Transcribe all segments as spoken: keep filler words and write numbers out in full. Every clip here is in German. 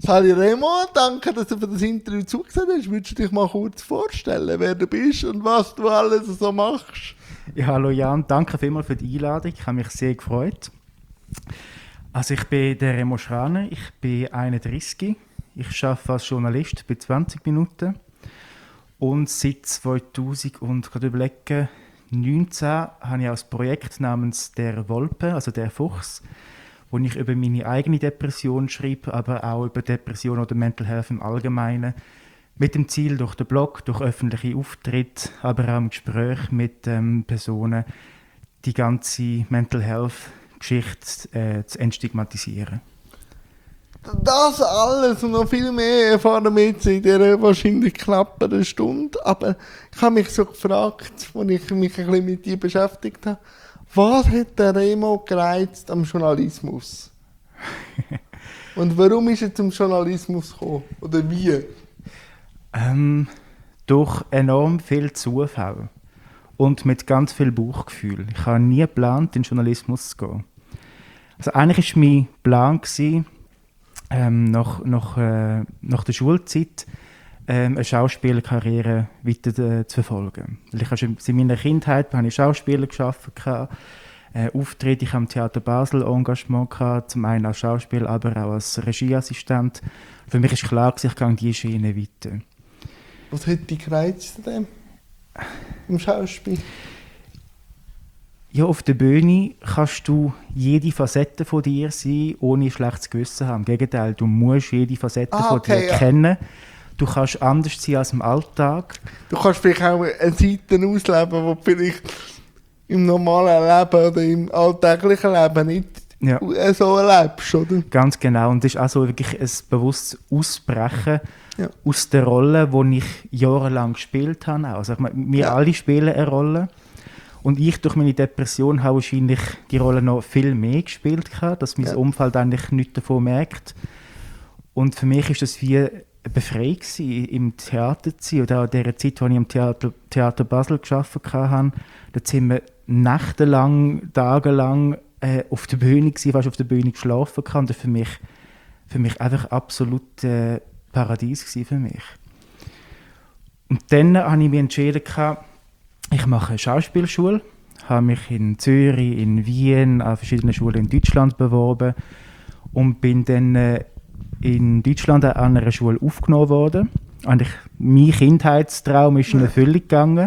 Sali Remo, danke, dass du für das Interview zugesehen hast. Würdest du dich mal kurz vorstellen, wer du bist und was du alles so machst? Ja, hallo Jan, danke vielmals für die Einladung. Ich habe mich sehr gefreut. Also ich bin der Remo Schraner, ich bin einunddreißig. Ich arbeite als Journalist bei zwanzig Minuten. Und seit zweitausend und gerade überlegen, neunzehn habe ich auch ein Projekt namens «Der Wolpe», also «Der Fuchs», wo ich über meine eigene Depression schreibe, aber auch über Depression oder Mental Health im Allgemeinen. Mit dem Ziel, durch den Blog, durch öffentliche Auftritte, aber auch im Gespräch mit ähm, Personen, die ganze Mental Health-Geschichte äh, zu entstigmatisieren. Das alles und noch viel mehr erfahren wir jetzt in dieser wahrscheinlich knappen Stunde. Aber ich habe mich so gefragt, als ich mich ein bisschen mit dir beschäftigt habe, was hat der Remo gereizt am Journalismus? Und warum ist er zum Journalismus gekommen? Oder wie? Ähm, durch enorm viel Zufall und mit ganz viel Bauchgefühl. Ich habe nie geplant, in den Journalismus zu gehen. Also eigentlich war mein Plan, gewesen, ähm, nach, nach, äh, nach der Schulzeit ähm, eine Schauspielerkarriere weiter äh, zu verfolgen. Weil ich habe schon in meiner Kindheit habe ich Schauspieler gearbeitet, äh, Auftritte, ich habe im Theater Basel Engagement gehabt, zum einen als Schauspieler, aber auch als Regieassistent. Für mich war klar, ich gehe diese Schiene weiter. Was hat dich gereizt an dem? Im Schauspiel? Ja, auf der Bühne kannst du jede Facette von dir sein, ohne ein schlechtes Gewissen haben. Im Gegenteil, du musst jede Facette ah, von okay, dir ja. kennen. Du kannst anders sein als im Alltag. Du kannst vielleicht auch eine Seite ausleben, die du vielleicht im normalen Leben oder im alltäglichen Leben nicht Ja. so erlebst, oder? Ganz genau. Und das ist also wirklich ein bewusstes Ausbrechen ja. aus der Rolle, die ich jahrelang gespielt habe. Also ich meine, wir ja. alle spielen eine Rolle. Und ich durch meine Depression habe wahrscheinlich die Rolle noch viel mehr gespielt, dass mein ja. Umfeld eigentlich nichts davon merkt. Und für mich war das wie eine Befreiung im Theater zu sein. Oder auch in der Zeit, als ich im Theater, Theater Basel gearbeitet habe, da sind wir nächtelang, tagelang äh, auf der Bühne gewesen, fast auf der Bühne geschlafen. Und das war für mich, für mich einfach absolut äh, Paradies für mich. Und dann habe ich mich entschieden, ich mache eine Schauspielschule, habe mich in Zürich, in Wien, an verschiedenen Schulen in Deutschland beworben und bin dann äh, in Deutschland an einer Schule aufgenommen worden. Eigentlich mein Kindheitstraum ist in Erfüllung gegangen.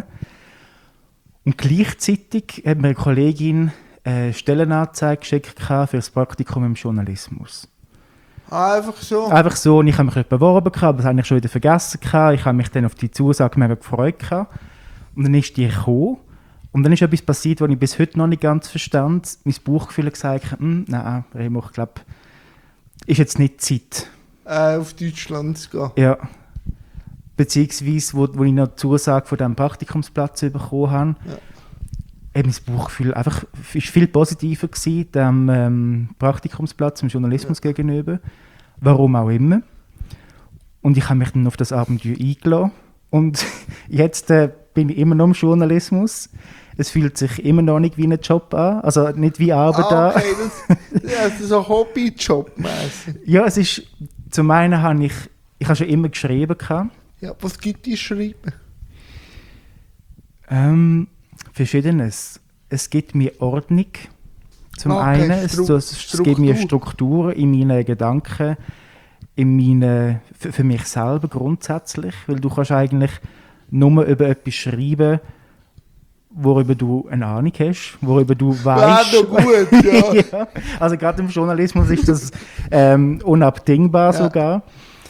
Und gleichzeitig hat mir eine Kollegin eine Stellenanzeige geschickt für das Praktikum im Journalismus. Ah, einfach so? Einfach so, und ich habe mich nicht beworben, aber das habe ich schon wieder vergessen. Ich habe mich dann auf die Zusage mega gefreut. Und dann ist die gekommen. Und dann ist etwas passiert, was ich bis heute noch nicht ganz verstand. Mein Bauchgefühl hat gesagt, hm, nein, Remo, ich glaube, ist jetzt nicht Zeit. Äh, auf Deutschland zu gehen? Ja. Beziehungsweise, wo, wo ich noch die Zusage von diesem Praktikumsplatz bekommen habe, ja. mein Bauchgefühl einfach, ist viel positiver gewesen, dem ähm, Praktikumsplatz im Journalismus ja. gegenüber. Warum auch immer. Und ich habe mich dann auf das Abenteuer eingeladen. Und jetzt äh, bin ich immer noch im Journalismus. Es fühlt sich immer noch nicht wie ein Job an, also nicht wie Arbeit ah, okay. an. Das, ja, das ist ein Hobbyjob mäßig. Ja, es ist, zum einen habe ich, ich habe schon immer geschrieben. Ja, was gibt es Schreiben? Ähm, Verschiedenes. Es gibt mir Ordnung, zum okay, einen. Es, Stru- es, es gibt mir Struktur in meinen Gedanken, in meine, für, für mich selber grundsätzlich, weil du kannst eigentlich nur über etwas schreiben, worüber du eine Ahnung hast, worüber du weißt. Ja, gut, ja. ja. Also gerade im Journalismus ist das ähm, unabdingbar ja. sogar.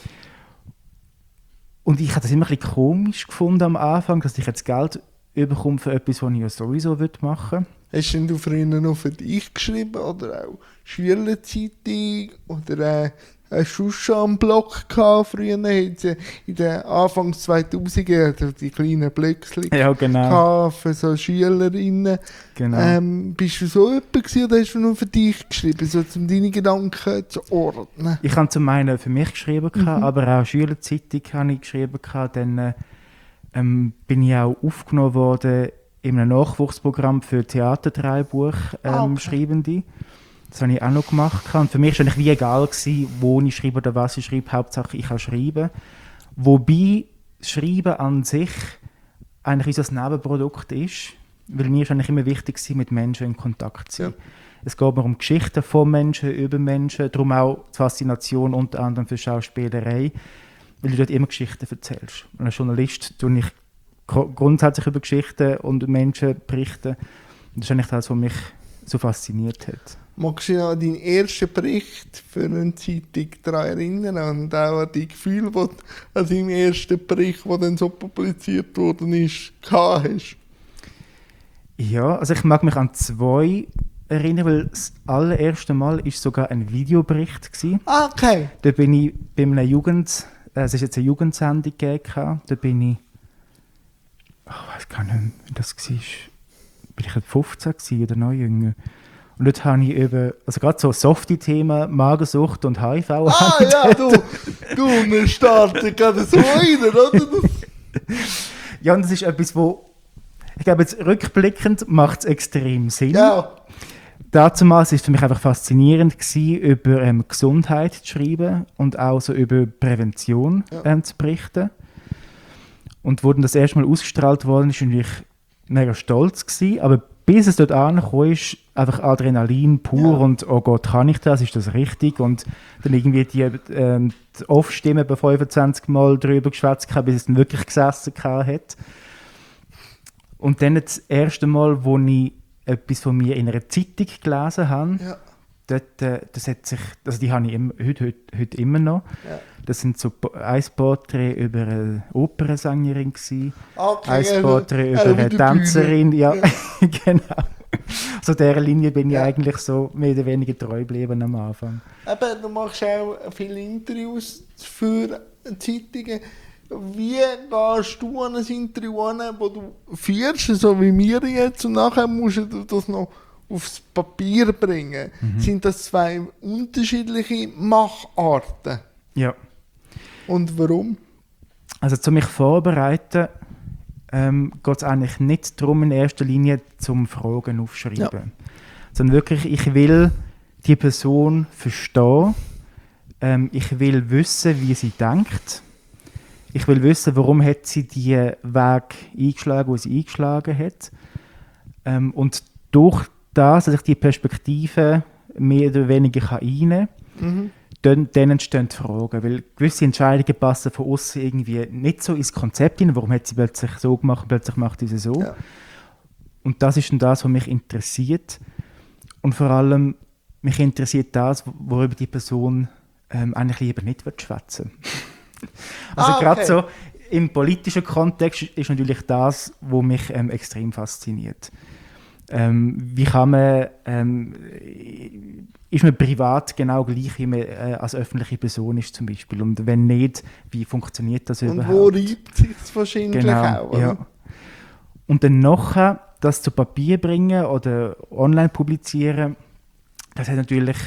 Und ich habe das immer ein bisschen komisch gefunden am Anfang, dass ich jetzt Geld bekomme für etwas, was ich ja sowieso machen will. Hast denn du früher noch für dich geschrieben oder auch Schülerzeitung oder äh, hast du schon einen Blog gehabt früher? In den Anfang zweitausender die kleinen Blöckchen ja, genau. für so Schülerinnen. Genau. Ähm, bist du so jemand gewesen, oder hast du nur für dich geschrieben, so, um deine Gedanken zu ordnen? Ich habe zum einen für mich geschrieben, mhm. aber auch Schülerzeitung habe ich geschrieben. Dann ähm, bin ich auch aufgenommen worden in einem Nachwuchsprogramm für Theaterdreibuch ähm, ah, okay. Schreibende. Das habe ich auch noch gemacht. Und für mich war es eigentlich wie egal, gewesen, wo ich schreibe oder was ich schreibe. Hauptsache, ich kann schreiben. Wobei Schreiben an sich eigentlich unser Nebenprodukt ist. Weil mir ist eigentlich immer wichtig war, mit Menschen in Kontakt zu sein. Ja. Es geht mir um Geschichten von Menschen, über Menschen. Darum auch die Faszination unter anderem für Schauspielerei. Weil du dort immer Geschichten erzählst. Und als Journalist tue ich grundsätzlich über Geschichten und Menschen berichten. Und das ist eigentlich das, was mich so fasziniert hat. Magst du dich an deinen ersten Bericht für eine Zeitung daran erinnern und auch an die Gefühle, die du an deinem ersten Bericht, der dann so publiziert worden ist, gehabt hast? Ja, also ich mag mich an zwei erinnern, weil das allererste Mal war sogar ein Videobericht gewesen. Ah, okay. Da bin ich bei einer Jugend, äh, es ist jetzt eine Jugendsendung gegeben, da bin ich, oh, ich weiß gar nicht mehr, wie das war, bin ich fünfzehn gewesen oder noch jünger. Und dort habe ich über, also gerade so Softie-Themen, Magersucht und H I V. Ah ja, du, du, wir starten gerade so rein, oder? Ja, und das ist etwas, wo, ich glaube jetzt rückblickend macht es extrem Sinn. Ja. Damals war es für mich einfach faszinierend gewesen, über ähm, Gesundheit zu schreiben und auch so über Prävention ja. ähm, zu berichten. Und wo dann das erste Mal ausgestrahlt worden ist, war ich mega stolz gewesen, aber bis es dort angekommen ist, einfach Adrenalin pur ja. und «Oh Gott, kann ich das? Ist das richtig?» Und dann irgendwie die, ähm, die Off-Stimme bei fünfundzwanzig Mal drüber geschwätzt habe, bis es dann wirklich gesessen hat. Und dann das erste Mal, wo ich etwas von mir in einer Zeitung gelesen habe, ja. dort, äh, das hat sich, also die habe ich immer, heute, heute, heute immer noch. Ja. Das sind so ein Porträt über eine Opernsängerin gewesen, okay, ein Porträt also, über eine Tänzerin, ja, ja. Genau. So dieser Linie bin ja. ich eigentlich so mehr oder weniger treu geblieben am Anfang. Eben, du machst auch viele Interviews für Zeitungen. Wie gehst du an ein Interview an, wo du führst, so wie wir jetzt, und nachher musst du das noch aufs Papier bringen? Mhm. Sind das zwei unterschiedliche Macharten? Ja. Und warum? Also, zu mich vorbereiten, ähm, geht es eigentlich nicht darum, in erster Linie zum Fragen aufschreiben. Ja. Sondern wirklich, ich will die Person verstehen. Ähm, ich will wissen, wie sie denkt. Ich will wissen, warum hat sie diesen Weg eingeschlagen, den sie eingeschlagen hat. Ähm, und durch das, dass ich die Perspektive mehr oder weniger einnehmen kann, mhm. dann, dann entstehen die Fragen. Weil gewisse Entscheidungen passen von außen irgendwie nicht so ins Konzept hinein. Warum hat sie plötzlich so gemacht, plötzlich macht sie so. Ja. Und das ist dann das, was mich interessiert. Und vor allem, mich interessiert das, worüber die Person ähm, eigentlich lieber nicht schwätzen will. Also ah, gerade okay. so im politischen Kontext ist natürlich das, was mich ähm, extrem fasziniert. Ähm, wie kann man, ähm, ist man privat genau gleich, wie man äh, als öffentliche Person ist zum Beispiel? Und wenn nicht, wie funktioniert das und überhaupt? Und wo reibt sich es wahrscheinlich genau, auch? Oder? Ja. Und dann nachher das zu Papier bringen oder online publizieren, das hat natürlich...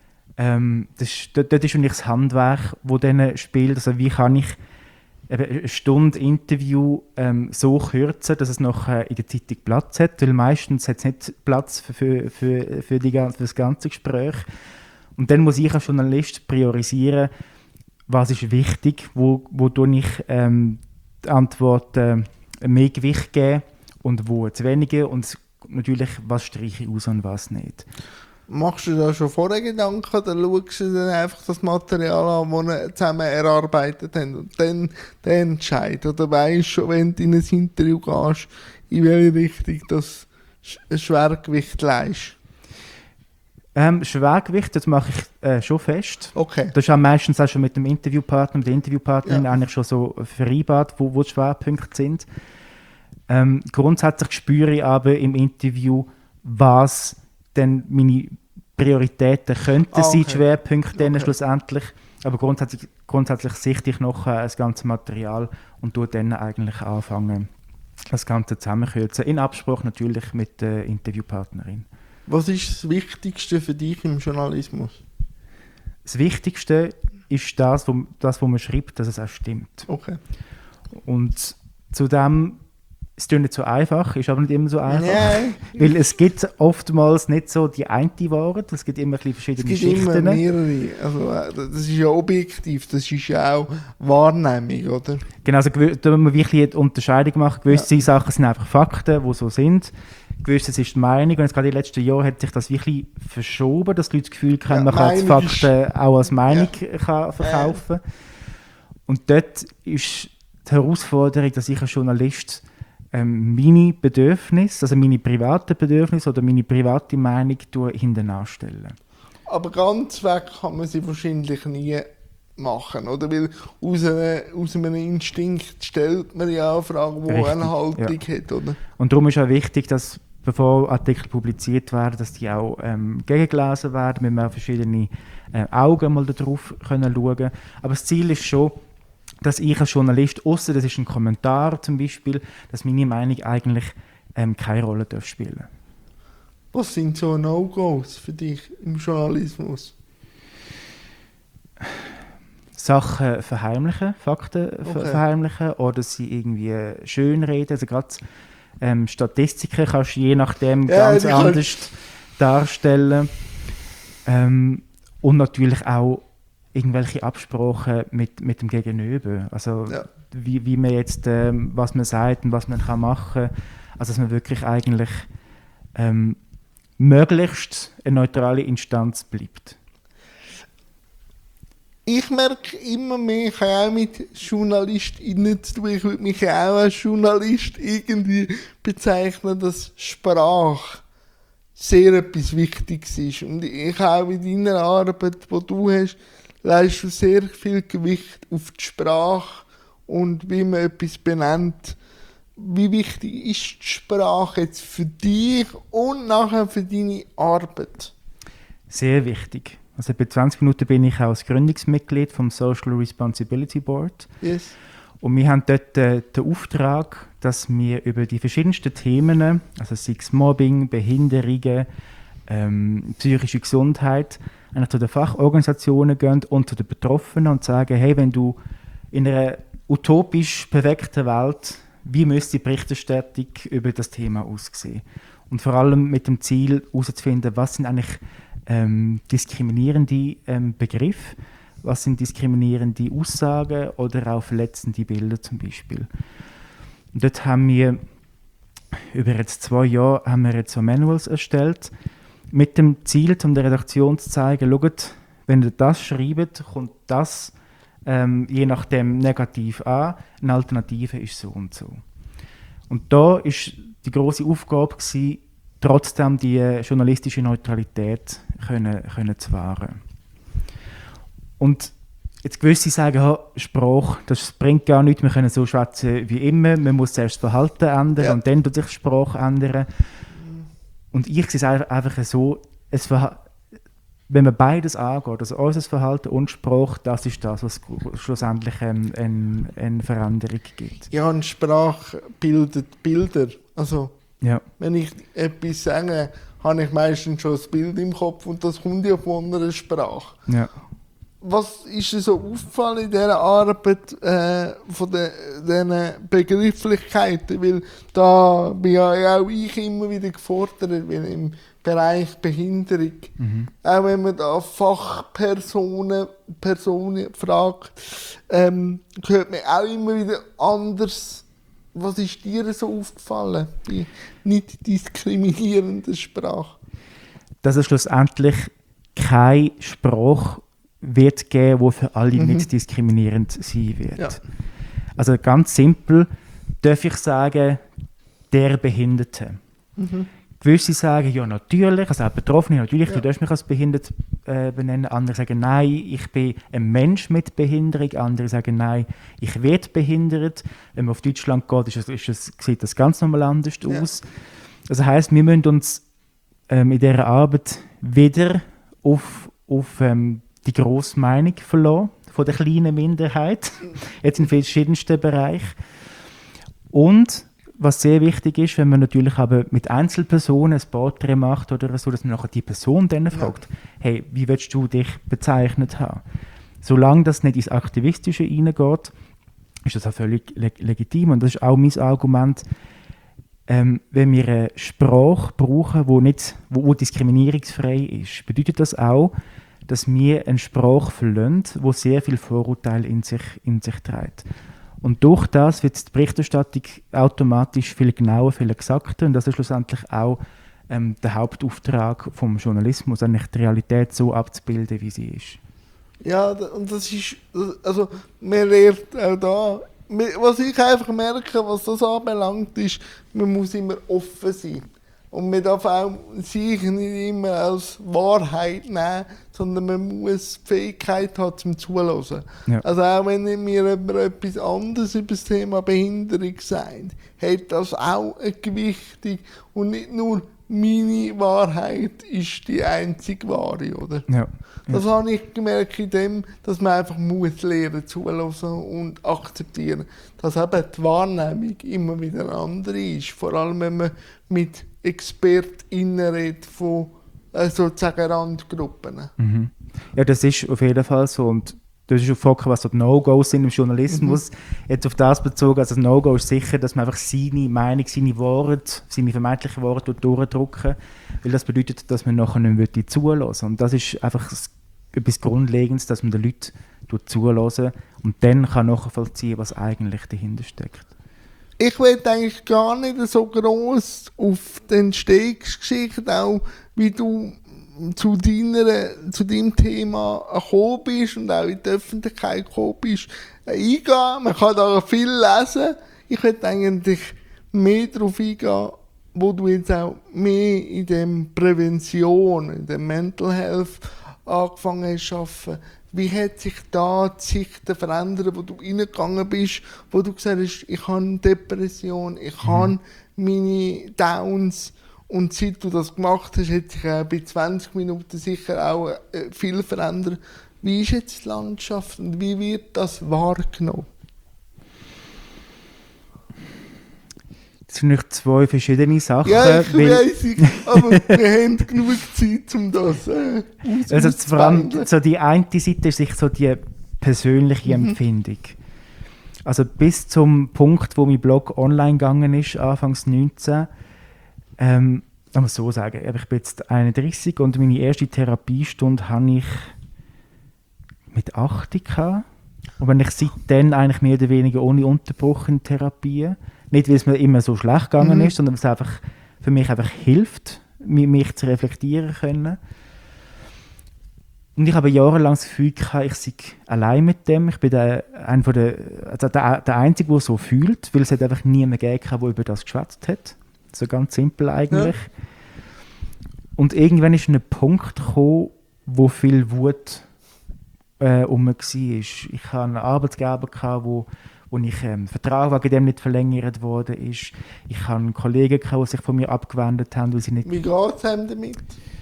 Ähm, das ist, dort, dort ist eigentlich das Handwerk, das dann spielt. Also wie kann ich eben eine Stunde Interview ähm, so kürzen, dass es noch äh, in der Zeitung Platz hat, weil meistens hat es nicht Platz für, für, für, für, die, für das ganze Gespräch. Und dann muss ich als Journalist priorisieren, was ist wichtig, wo, wo tue ich ähm, die Antworten äh, mehr Gewicht geben und wo zu weniger und natürlich, was streiche ich aus und was nicht. Machst du da schon vorher Gedanken oder schaust du dann einfach das Material an, das wir zusammen erarbeitet haben und dann den Entscheid? Oder weißt du schon, wenn du in ein Interview gehst, in welche Richtung das Schwergewicht leist? Ähm, Schwergewicht, das mache ich äh, schon fest. Okay. Das ist auch meistens auch schon mit dem Interviewpartner, mit der Interviewpartnerin ja. eigentlich schon so vereinbart, wo, wo die Schwerpunkte sind. Ähm, grundsätzlich spüre ich aber im Interview, was dann meine Prioritäten könnten ah, okay. sein, die Schwerpunkte okay. schlussendlich. Aber grundsätzlich, grundsätzlich sichte ich noch äh, das ganze Material und tue dann eigentlich anfangen, das Ganze zusammenkürzen. In Absprache natürlich mit der Interviewpartnerin. Was ist das Wichtigste für dich im Journalismus? Das Wichtigste ist das, wo, das, wo man schreibt, dass es auch stimmt. Okay. Und zudem es klingt nicht so einfach, ist aber nicht immer so einfach. Nein. Weil es gibt oftmals nicht so die eine Wahrheit, es gibt immer ein bisschen Es verschiedene gibt Schichten. immer mehrere. Also, äh, das ist ja objektiv, das ist ja auch Wahrnehmung, oder? Genau, also gew- da muss man wirklich eine Unterscheidung machen. Gewisse Ja. Sachen sind einfach Fakten, die so sind. Gewisses ist die Meinung. Und jetzt gerade in den letzten Jahren hat sich das wirklich verschoben, dass die Leute das Gefühl haben, Ja, man kann die Meinung Fakten auch als Meinung kann verkaufen. Und dort ist die Herausforderung, dass ich als Journalist ähm, meine Bedürfnisse, also meine privaten Bedürfnisse oder meine private Meinung hinten anstelle. Aber ganz weg kann man sie wahrscheinlich nie machen, oder? Weil aus, einer, aus einem Instinkt stellt man ja auch Fragen, die Richtig, eine Haltung hat, oder? Und darum ist auch wichtig, dass bevor Artikel publiziert werden, dass die auch ähm, gegengelesen werden, mit man verschiedene äh, Augen mal darauf können schauen. Aber das Ziel ist schon, dass ich als Journalist, ausser das ist ein Kommentar zum Beispiel, dass meine Meinung eigentlich ähm, keine Rolle darf spielen. Was sind so No-Gos für dich im Journalismus? Sachen verheimlichen, Fakten ver- Okay. verheimlichen oder sie irgendwie schönreden. Also gerade ähm, Statistiken kannst du je nachdem Ja, ganz die kann- anders darstellen. Ähm, und natürlich auch irgendwelche Absprachen mit, mit dem Gegenüber. Also Ja. wie, wie man jetzt, ähm, was man sagt und was man kann machen. Also dass man wirklich eigentlich ähm, möglichst eine neutrale Instanz bleibt. Ich merke immer mehr, ich habe auch mit JournalistInnen zu tun, ich würde mich auch als Journalist irgendwie bezeichnen, dass Sprache sehr etwas Wichtiges ist. Und ich auch in deiner Arbeit, die du hast, leistest du sehr viel Gewicht auf die Sprache und wie man etwas benennt. Wie wichtig ist die Sprache jetzt für dich und nachher für deine Arbeit? Sehr wichtig. Also bei zwanzig Minuten bin ich auch als Gründungsmitglied vom Social Responsibility Board. Yes. Und wir haben dort äh, den Auftrag, dass wir über die verschiedensten Themen, also sei es Mobbing, Behinderungen, ähm, psychische Gesundheit, eigentlich zu den Fachorganisationen gehen und zu den Betroffenen und sagen, hey, wenn du in einer utopisch perfekten Welt, wie müsste die Berichterstattung über das Thema aussehen? Und vor allem mit dem Ziel herauszufinden, was sind eigentlich ähm, diskriminierende ähm, Begriffe, was sind diskriminierende Aussagen oder auch verletzende Bilder zum Beispiel. Und dort haben wir über jetzt zwei Jahre haben wir jetzt so Manuals erstellt, mit dem Ziel, um der Redaktion zu zeigen, schaut, wenn ihr das schreibt, kommt das ähm, je nachdem negativ an, eine Alternative ist so und so. Und da ist die grosse Aufgabe gewesen, trotzdem die äh, journalistische Neutralität können, können zu wahren. Und jetzt gewisse sagen, ha, Sprache, das bringt gar nichts, wir können so schwätzen wie immer, man muss zuerst das Verhalten ändern Ja. und dann tut sich die Sprache ändern. Und ich sehe es einfach so, es Verha- wenn man beides angeht, also unser Verhalten und Sprache, das ist das, was gu- schlussendlich ähm, eine, eine Veränderung gibt. Ja, und Sprache bildet Bilder. Also, Ja. wenn ich etwas sage, habe ich meistens schon das Bild im Kopf und das kommt ja von einer Sprache. Ja. Was ist dir so aufgefallen in dieser Arbeit äh, von den, diesen Begrifflichkeiten? Weil da bin ja auch ich immer wieder gefordert, weil im Bereich Behinderung, Mhm. auch wenn man da Fachpersonen Personen fragt, ähm, hört man auch immer wieder anders. Was ist dir so aufgefallen bei nicht diskriminierender Sprache? Dass es schlussendlich keine Sprache wird geben, die für alle Mhm. nicht diskriminierend sein wird. Ja. Also ganz simpel darf ich sagen, der Behinderte. Mhm. Gewisse sagen, ja natürlich, also auch Betroffene, natürlich, Ja. du darfst mich als behindert äh, benennen. Andere sagen, nein, ich bin ein Mensch mit Behinderung. Andere sagen, nein, ich werde behindert. Wenn man auf Deutschland geht, ist das, ist das, sieht das ganz normal anders Ja. aus. Das heisst, wir müssen uns ähm, in dieser Arbeit wieder auf, auf ähm, die grosse Meinung verlassen, von der kleinen Minderheit, jetzt in verschiedensten Bereichen. Und was sehr wichtig ist, wenn man natürlich aber mit Einzelpersonen ein Porträt macht oder so, dass man nachher die Person dann fragt, hey, wie willst du dich bezeichnet haben? Solange das nicht ins Aktivistische hineingeht, ist das auch völlig leg- legitim. Und das ist auch mein Argument. ähm, wenn wir eine Sprache brauchen, die nicht, wo, wo diskriminierungsfrei ist, bedeutet das auch, dass wir eine Sprache verlassen, die sehr viel Vorurteile in sich, in sich trägt. Und durch das wird die Berichterstattung automatisch viel genauer, viel exakter. Und das ist schlussendlich auch ähm, der Hauptauftrag vom Journalismus, eigentlich die Realität so abzubilden, wie sie ist. Ja, und das ist, also man lernt auch da, was ich einfach merke, was das anbelangt, ist, man muss immer offen sein. Und man darf auch sich nicht immer als Wahrheit nehmen, sondern man muss die Fähigkeit haben zum Zuhören. Ja. Also auch wenn mir jemand etwas anderes über das Thema Behinderung sagt, hat das auch eine Gewichtung und nicht nur meine Wahrheit ist die einzige wahre, oder? Ja. Das ja. habe ich gemerkt in dem, dass man einfach muss lernen, zuhören und akzeptieren, dass eben die Wahrnehmung immer wieder eine andere ist. Vor allem, wenn man mit ExpertInnen redet von äh, sozusagen Randgruppen. Mhm. Ja, das ist auf jeden Fall so. Und das ist auch gefragt, was so die No-Gos sind im Journalismus. Mhm. Jetzt auf das bezogen, also das No-Go ist sicher, dass man einfach seine Meinung, seine Worte, seine vermeintlichen Worte durchdrücken, weil das bedeutet, dass man nachher nicht mehr zulassen. Und das ist einfach etwas Grundlegendes, dass man den Leuten zulässt und dann kann nachvollziehen, was eigentlich dahinter steckt. Ich will eigentlich gar nicht so gross auf die Entstehungsgeschichte, auch wie du zu, deiner, zu deinem Thema gekommen bist und auch in die Öffentlichkeit gekommen bist, eingehen. Man kann da viel lesen. Ich will eigentlich mehr darauf eingehen, wo du jetzt auch mehr in der Prävention, in der Mental Health angefangen hast zu arbeiten. Wie hat sich da die Sicht verändert, wo du reingegangen bist, wo du gesagt hast, ich habe eine Depression, ich mhm. habe meine Downs. Und seit du das gemacht hast, hat sich äh, bei zwanzig Minuten sicher auch äh, viel verändert. Wie ist jetzt die Landschaft und wie wird das wahrgenommen? Das sind nicht zwei verschiedene Sachen. Ja, ich weiss, aber wir haben genug Zeit, um das äh, also vor allem so die eine Seite ist sich so die persönliche mhm. Empfindung. Also bis zum Punkt, wo mein Blog online gegangen ist, Anfangs neunzehn, ähm, ich muss so sagen, ich bin jetzt einunddreißig und meine erste Therapiestunde hatte ich mit achtzig gehabt. Und wenn ich seitdem eigentlich mehr oder weniger ohne Unterbruch in Therapie, nicht weil es mir immer so schlecht gegangen mhm. ist, sondern weil es einfach für mich einfach hilft, mich zu reflektieren können. Und ich habe jahrelang das Gefühl gehabt, ich sei allein mit dem. Ich bin der, ein von der, also der, der Einzige, der so fühlt, weil es hat einfach niemanden gegeben, der über das geschwätzt hat. So ganz simpel eigentlich. Ja. Und irgendwann ist ein Punkt gekommen, wo viel Wut äh, um mich war. Ich hatte einen Arbeitgeber, gehabt, wo wo ich ähm, Vertrag wegen dem nicht verlängert wurde. Ich hatte Kollegen, die sich von mir abgewendet haben, weil sie nicht... Wie geht es einem damit?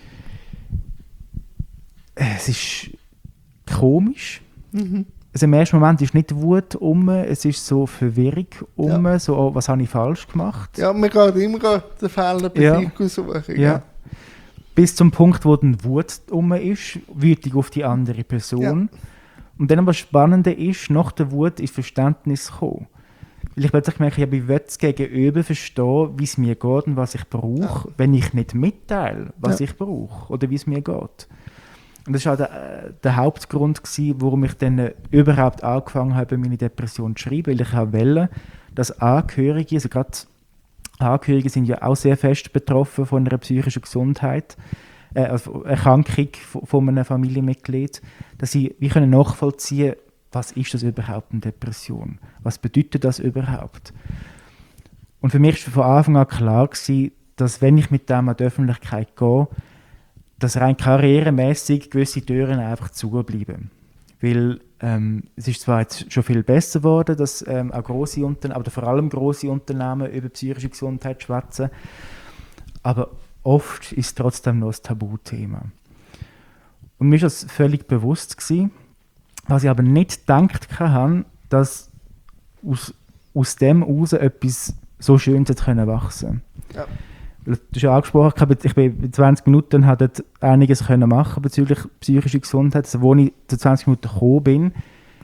Es ist komisch. Mhm. Also im ersten Moment ist nicht Wut um, es ist so Verwirrung um, ja. so, oh, was habe ich falsch gemacht? Ja, man geht immer den Fehler bei ja. sich suchen. Ja. Ja. Bis zum Punkt, wo dann Wut um ist, wütig auf die andere Person. Ja. Und dann aber das Spannende ist, nach der Wut ist Verständnis gekommen. Weil ich plötzlich merke, ich will das Gegenüber verstehen, wie es mir geht und was ich brauche, ja. wenn ich nicht mitteile, was ja. ich brauche oder wie es mir geht. Und das war auch der, der Hauptgrund, gewesen, warum ich dann überhaupt angefangen habe, meine Depression zu schreiben, weil ich auch wollte, dass Angehörige, also gerade Angehörige sind ja auch sehr fest betroffen von einer psychischen Gesundheit, äh, also Erkrankung von einem Familienmitglied, dass sie wie können nachvollziehen, was ist das überhaupt eine Depression? Was bedeutet das überhaupt? Und für mich war von Anfang an klar gewesen, dass wenn ich mit dem an die Öffentlichkeit gehe, dass rein karrieremäßig gewisse Türen einfach zubleiben. Weil ähm, es ist zwar jetzt schon viel besser geworden, dass ähm, auch grosse Unternehmen, aber vor allem grosse Unternehmen über psychische Gesundheit schwätzen, aber oft ist es trotzdem noch ein Tabuthema. Und mir war das völlig bewusst gewesen, was ich aber nicht gedacht habe, dass aus, aus dem heraus etwas so Schönes wachsen konnte. Ja. Du hast ja angesprochen, ich bin in zwanzig Minuten und habe einiges machen bezüglich psychischer Gesundheit. Also, als ich zu zwanzig Minuten gekommen bin,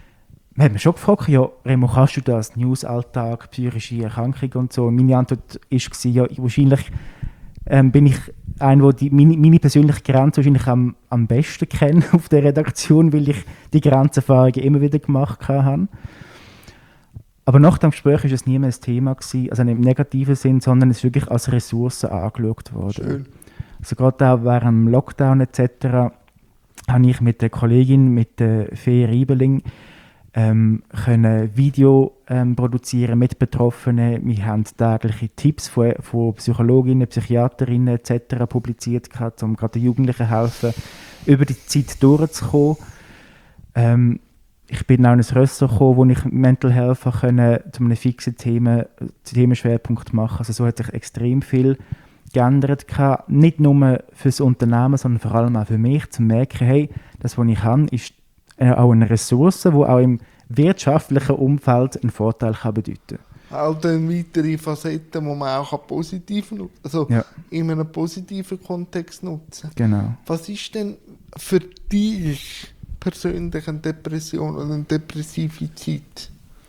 man hat mich schon gefragt, ja, Remo, kannst du das, News-Alltag, psychische Erkrankung und so? Und meine Antwort war, ja, wahrscheinlich ähm, bin ich einer, der die, meine, meine persönliche Grenze wahrscheinlich am, am besten kennt auf der Redaktion, weil ich die Grenzerfahrungen immer wieder gemacht habe. Aber nach dem Gespräch war es nie mehr ein Thema gewesen, also nicht im negativen Sinn, sondern es ist wirklich als Ressource angeschaut worden. Schön. Also gerade auch während dem Lockdown et cetera habe ich mit der Kollegin, mit der Fee Riebeling, ähm, können Video ähm, produzieren mit Betroffenen. Wir haben tägliche Tipps von, von Psychologinnen, Psychiaterinnen et cetera publiziert, um gerade den Jugendlichen helfen, über die Zeit durchzukommen. Ähm, ich bin auch in ein Ressort gekommen, wo ich Mental Health können, zu einem fixen Thema, Themenschwerpunkt machen. Also so hat sich extrem viel geändert. Nicht nur für das Unternehmen, sondern vor allem auch für mich, zu merken, hey, das, was ich kann, ist auch eine Ressource, die auch im wirtschaftlichen Umfeld einen Vorteil kann bedeuten kann. Auch dann weitere Facetten, die man auch positiv nutzen kann. Also ja. in einem positiven Kontext nutzen. Genau. Was ist denn für dich persönlich eine Depression oder eine depressive Zeit?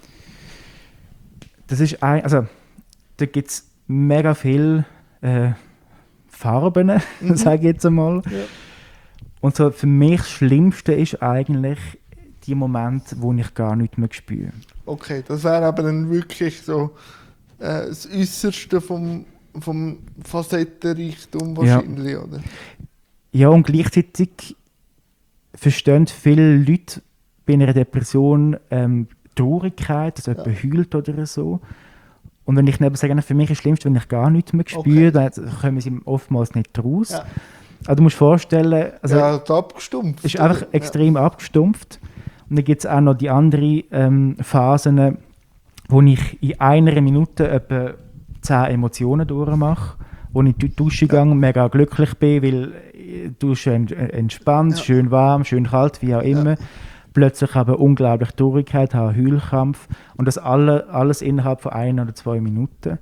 Das ist ein, also da gibt es mega viele äh, Farben, mhm. sage ich jetzt einmal. Ja. Und so für mich das Schlimmste ist eigentlich die Momente, wo ich gar nichts mehr spüre. Okay, das wäre aber dann wirklich so äh, das Äußerste vom, vom Facettenreichtum wahrscheinlich, ja. oder? Ja, und gleichzeitig verstehen viele Leute bei einer Depression ähm, Traurigkeit, also ja. jemand heult oder so. Und wenn ich neben sage, für mich ist das Schlimmste, wenn ich gar nichts mehr spüre, okay. dann kommen sie oftmals nicht raus. Ja. Also du musst dir vorstellen, also ja, abgestumpft. Es ist einfach extrem ja. abgestumpft. Und dann gibt es auch noch die anderen ähm, Phasen, wo ich in einer Minute etwa zehn Emotionen durchmache, wo ich in die Dusche ja. gehe und mega glücklich bin, weil die Dusche entspannt, ja. schön warm, schön kalt, wie auch immer. Ja. Plötzlich habe ich unglaublich Traurigkeit, habe einen Heulkrampf und das alle, alles innerhalb von ein oder zwei Minuten.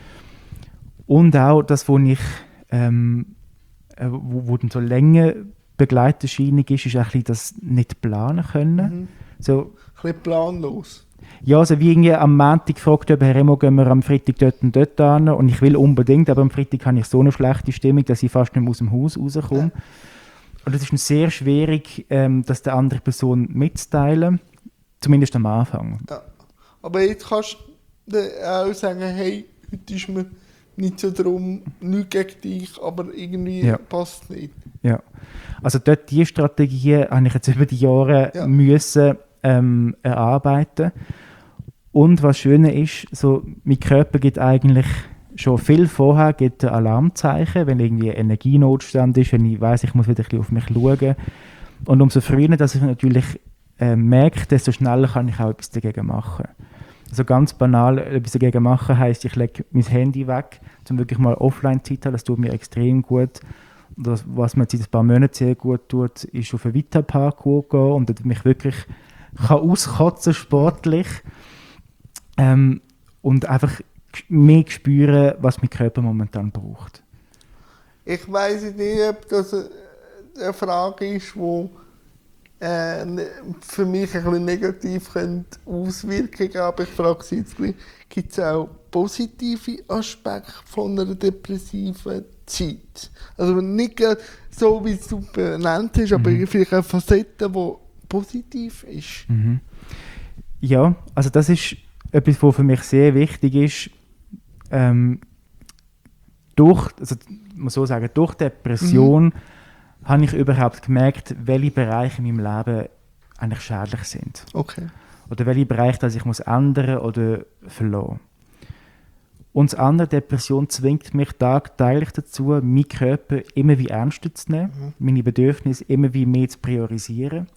Und auch das, wo ich ähm, Wo, wo dann so länger Begleiterscheinung ist, ist ein bisschen das nicht planen können. Mhm. So, ein bisschen planlos. Ja, also wie irgendwie am Montag gefragt, Herr Remo, gehen wir am Freitag dort und dort hin. Und ich will unbedingt, aber am Freitag habe ich so eine schlechte Stimmung, dass ich fast nicht mehr aus dem Haus rauskomme. Ja. Und es ist sehr schwierig, ähm, das der anderen Person mitzuteilen. Zumindest am Anfang. Ja. Aber jetzt kannst du auch sagen, hey, heute ist mir nicht so darum, nicht gegen dich, aber irgendwie ja. passt nicht. Ja, also dort diese Strategie habe ich jetzt über die Jahre ja. müssen, ähm, erarbeiten. Und was Schöne ist, so, mein Körper gibt eigentlich schon viel vorher gibt Alarmzeichen, wenn irgendwie ein Energienotstand ist, wenn ich weiss, ich muss wieder ein bisschen auf mich schauen. Und umso früher, dass ich natürlich äh, merke, desto schneller kann ich auch etwas dagegen machen. Also ganz banal, etwas dagegen machen heisst, ich lege mein Handy weg, um wirklich mal Offline-Zeit zu haben. Das tut mir extrem gut. Das, was mir jetzt in ein paar Monaten sehr gut tut, ist auf einen Vita-Park gehen und dort mich wirklich kann auskotzen sportlich ähm, und einfach mehr spüren, was mein Körper momentan braucht. Ich weiss nicht, ob das eine Frage ist, die äh, für mich ein bisschen negativ Auswirkungen haben. Aber ich frage Sie jetzt gleich, gibt es auch positive Aspekte von einer depressiven Zeit? Also nicht so, wie es du benannt hast, aber mhm. vielleicht eine Facette, die positiv ist. Mhm. Ja, also das ist etwas, was für mich sehr wichtig ist. Ähm, durch, also muss so sagen, durch Depression mhm. habe ich überhaupt gemerkt, welche Bereiche in meinem Leben eigentlich schädlich sind. Okay. Oder welche Bereiche, dass ich muss ändern oder verlassen. Und das andere, Depression zwingt mich tagtäglich dazu, meinen Körper immer wie ernster zu nehmen, mhm. meine Bedürfnisse immer wie mehr zu priorisieren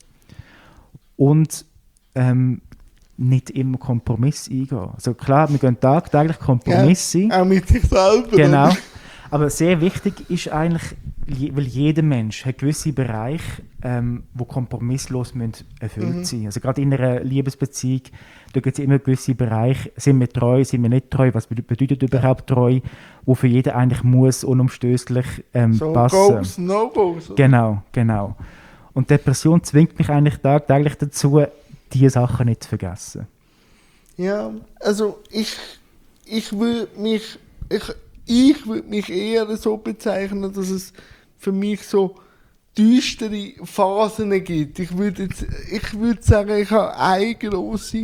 und ähm, nicht immer Kompromisse eingehen. Also klar, wir gehen tagtäglich Kompromisse ein. Ja, auch mit sich selber. Genau. Aber sehr wichtig ist eigentlich, weil jeder Mensch hat gewisse Bereiche, ähm, die kompromisslos müssen erfüllt mhm. sein. Also gerade in einer Liebesbeziehung, da gibt es immer gewisse Bereiche, sind wir treu, sind wir nicht treu, was bedeutet überhaupt treu, wo für jeden eigentlich muss unumstößlich ähm, so passen. Goes, no goes. Genau, genau. Und Depression zwingt mich eigentlich tagtäglich dazu, diese Sachen nicht zu vergessen. Ja, also ich, ich würde mich, ich, ich würde mich eher so bezeichnen, dass es für mich so düstere Phasen gibt. Ich würde jetzt, ich würde sagen, ich habe eine grosse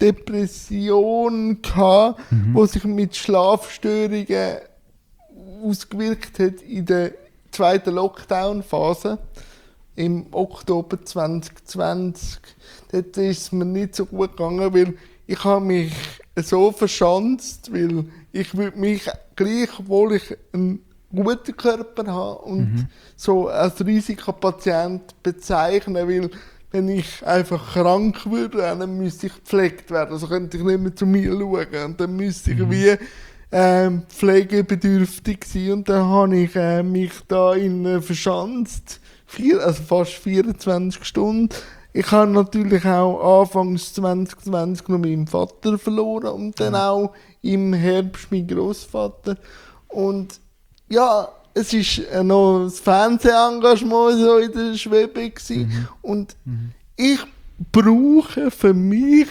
Depression gehabt, mhm. die sich mit Schlafstörungen ausgewirkt hat in der zweiten Lockdown-Phase im Oktober zwanzig zwanzig. Dort ist es mir nicht so gut gegangen, weil ich habe mich so verschanzt, weil ich würde mich gleich, obwohl ich einen guten Körper habe und mhm. so als Risikopatient bezeichnen, weil wenn ich einfach krank würde, dann müsste ich gepflegt werden. Also könnte ich nicht mehr zu mir schauen und dann müsste ich mhm. wie ähm, pflegebedürftig sein und dann habe ich äh, mich da in äh, verschanzt, vier, also fast vierundzwanzig Stunden. Ich habe natürlich auch anfangs zwanzig zwanzig noch meinen Vater verloren und dann ja. auch im Herbst meinen Großvater. Und ja, es war noch das Fernsehengagement so in der Schwebe gewesen. Mhm. Und mhm. ich brauche für mich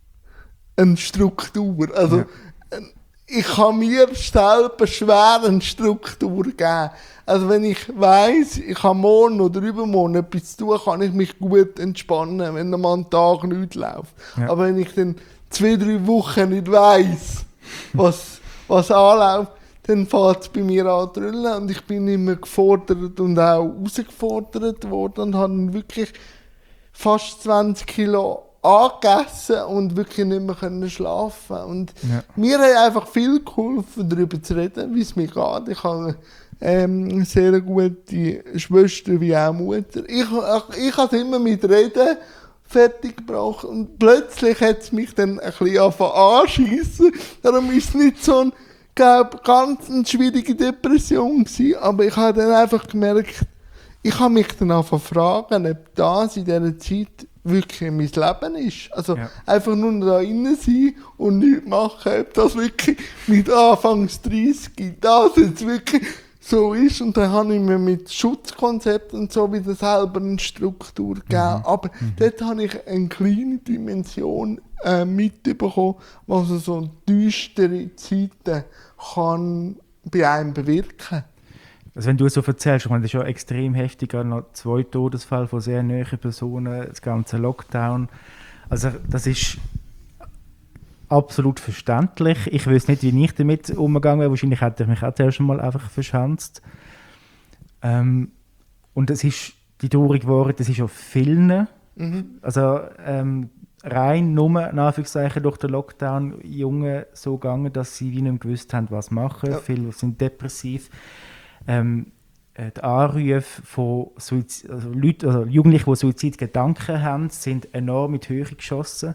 eine Struktur. Also ja. ich kann mir selber schwer eine Struktur geben. Also wenn ich weiss, ich habe morgen oder übermorgen etwas zu tun, kann ich mich gut entspannen, wenn mal ein Tag nichts läuft. Ja. Aber wenn ich dann zwei, drei Wochen nicht weiss, was, was anläuft, dann fängt es bei mir an zu drüllen und ich bin immer gefordert und auch herausgefordert worden und habe wirklich fast zwanzig Kilo angegessen und wirklich nicht mehr können schlafen. Und ja. mir hat einfach viel geholfen, darüber zu reden, wie es mir geht. Ich habe ähm, eine sehr gute Schwester wie auch Mutter. Ich, ich, ich habe es immer mit Reden fertig gebracht und plötzlich hat es mich dann ein bisschen angefangen anschiessen. Darum ist es nicht so ein glaube, ganz eine schwierige Depression gewesen, aber ich habe dann einfach gemerkt, ich habe mich dann angefangen zu fragen, ob das in dieser Zeit wirklich mein Leben ist. Also ja. einfach nur da rein sein und nichts machen, ob das wirklich mit Anfangs dreißig das jetzt wirklich so ist. Und dann habe ich mir mit Schutzkonzepten und so wieder selber eine Struktur gegeben. Mhm. Aber mhm. dort habe ich eine kleine Dimension äh, mitbekommen, was so düstere Zeiten kann bei einem bewirken. Also wenn du es so erzählst, ich meine, das ist ja extrem heftig, noch zwei Todesfälle von sehr nahen Personen, das ganze Lockdown. Also das ist absolut verständlich. Ich weiß nicht, wie ich damit umgegangen wäre. Wahrscheinlich hätte ich mich auch zuerst einmal einfach verschanzt. Ähm, und es ist die traurige Wahrheit, das ist auf vielen. Mhm. Also ähm, rein nur, in Anführungszeichen, durch den Lockdown Jungen so gegangen, dass sie wie nicht gewusst haben, was machen. Ja. Viele sind depressiv. Ähm, die Anrufe von Suizid, also Leute, also Jugendlichen, die Suizidgedanken haben, sind enorm in die Höhe geschossen.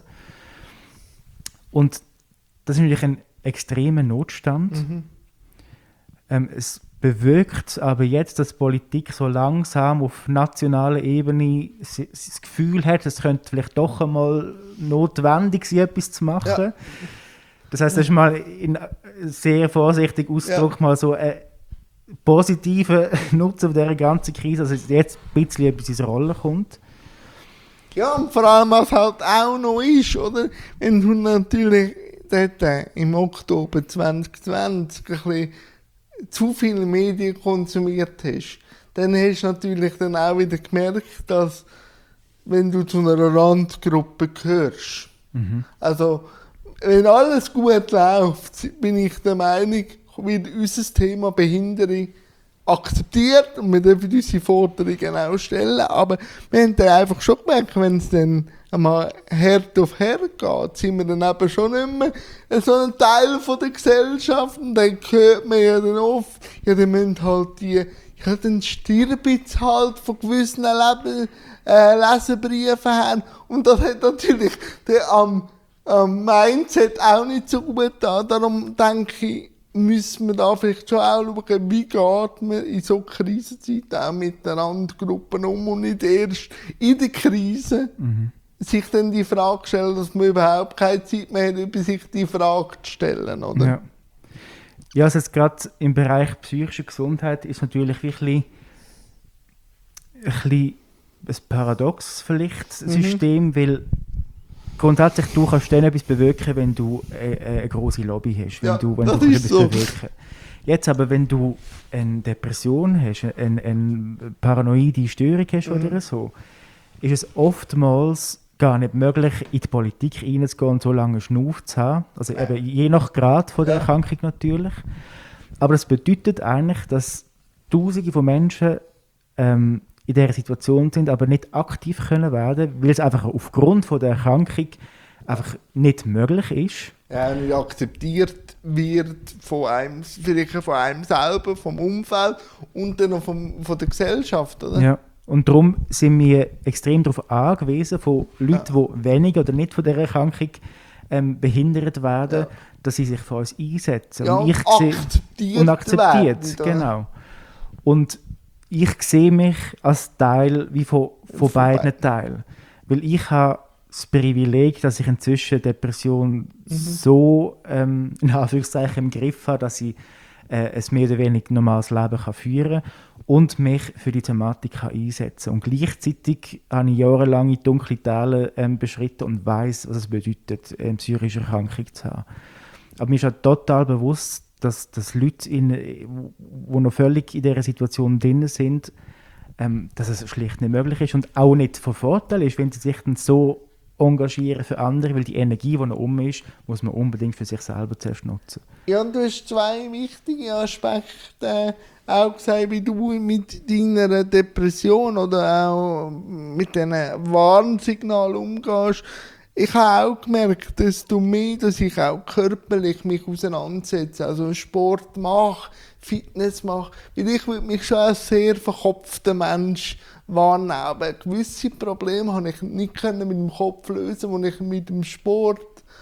Und das ist natürlich ein extremer Notstand. Mhm. Ähm, es bewirkt aber jetzt, dass die Politik so langsam auf nationaler Ebene das Gefühl hat, es könnte vielleicht doch einmal notwendig sein, etwas zu machen. Ja. Das heisst, das ist mal in sehr vorsichtig ausgedrückt ja. mal so ein positiver Nutzen dieser ganzen Krise, dass es jetzt ein bisschen etwas in die Rolle kommt. Ja, und vor allem, was halt auch noch ist, oder? Wenn du natürlich dort im Oktober zwanzig zwanzig ein bisschen zu viele Medien konsumiert hast, dann hast du natürlich dann auch wieder gemerkt, dass, wenn du zu einer Randgruppe gehörst, mhm. also, wenn alles gut läuft, bin ich der Meinung, wird unser Thema Behinderung akzeptiert und wir dürfen unsere Forderungen auch stellen. Aber wir haben dann einfach schon gemerkt, wenn es dann einmal Herd auf Herd geht, sind wir dann eben schon nicht mehr so ein Teil von der Gesellschaft. Und dann hört man ja dann oft, ja, die müssen halt die, ja, dann stirbt es halt von gewissen Leben, äh, Leserbriefen haben. Und das hat natürlich der, am, am Mindset auch nicht so gut da. Darum denke ich, müssen wir da vielleicht schon auch schauen, wie geht man in so Krisenzeiten auch mit den Randgruppen um und nicht erst in der Krise mhm. sich dann die Frage stellen, dass man überhaupt keine Zeit mehr hat, über sich die Frage zu stellen, oder? Ja, ja, also gerade im Bereich psychische Gesundheit ist natürlich wirklich ein bisschen ein paradox vielleicht mhm. System, weil grundsätzlich, du kannst dann etwas bewirken, wenn du eine, eine grosse Lobby hast, wenn Ja, du, wenn das du ist etwas so. bewirken. Jetzt aber, wenn du eine Depression hast, eine, eine paranoide Störung hast Mhm. oder so, ist es oftmals gar nicht möglich, in die Politik reinzugehen und so lange Schnuff zu haben. Also Ja. eben je nach Grad von der Ja. Erkrankung natürlich. Aber das bedeutet eigentlich, dass Tausende von Menschen ähm, in dieser Situation sind, aber nicht aktiv können werden, weil es einfach aufgrund von der Erkrankung einfach nicht möglich ist. Ja, nicht akzeptiert wird von einem, vielleicht von einem selber, vom Umfeld und dann noch vom, von der Gesellschaft, oder? Ja. Und darum sind wir extrem darauf angewiesen, von Leuten, Ja. die weniger oder nicht von dieser Erkrankung ähm, behindert werden, Ja. dass sie sich für uns einsetzen. Ja, und ich und sehe- akzeptiert und akzeptiert, werden, oder? genau. Und ich sehe mich als Teil wie von, von Von beiden beiden. Teilen. Weil ich habe das Privileg, dass ich inzwischen Depression so ähm, in Anführungszeichen im Griff habe, dass ich äh, ein mehr oder weniger normales Leben kann führen kann und mich für die Thematik kann einsetzen. Und gleichzeitig habe ich jahrelang in dunkle Täler ähm, beschritten und weiß, was es bedeutet, eine psychische Erkrankung zu haben. Aber mir ist auch total bewusst, dass, dass Leute, in, die noch völlig in dieser Situation drin sind, ähm, dass es schlicht nicht möglich ist und auch nicht von Vorteil ist, wenn sie sich dann so engagieren für andere, weil die Energie, die noch um ist, muss man unbedingt für sich selber zuerst nutzen. Ja, und du hast zwei wichtige Aspekte auch gesagt, wie du mit deiner Depression oder auch mit diesen Warnsignalen umgehst. Ich habe auch gemerkt, desto mehr, dass ich auch körperlich mich auseinandersetze, also Sport mache, Fitness mache, weil ich würde mich schon als sehr verkopfter Mensch wahrnehmen. Aber gewisse Probleme habe ich nicht können mit dem Kopf lösen, wo ich mit dem Sport